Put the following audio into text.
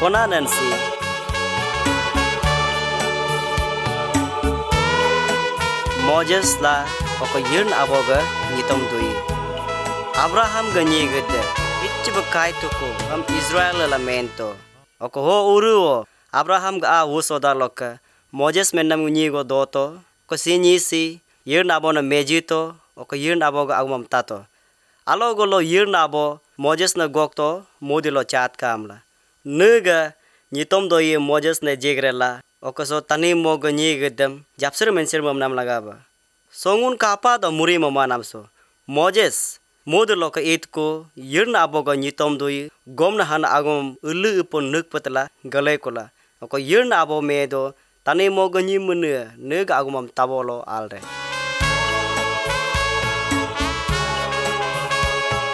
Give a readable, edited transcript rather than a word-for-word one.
kona nansi Moses la oko yirn aboga nitom dui Abraham ganyi gede ich bakai tuku am Israel la mento oko ho uru Abraham ga a usoda loka Moses mennam nyi go doto ko sinyi si yirn abona mejito oko yirn aboga agmam tato alo golo yirn abo Moses na gokto modilo chat kamla nuga nitom doi Moses na jegrela oko so tani moga nyi gedem japsir mensir mam nam lagaba Songun kapa do muri mama namso Moses modilo ka itko yirna aboga nitom doi gomna han agom ulu upon nuk patla galay kola oko yirna abo medo tani moga nyi munu nuga agumam tabolo alre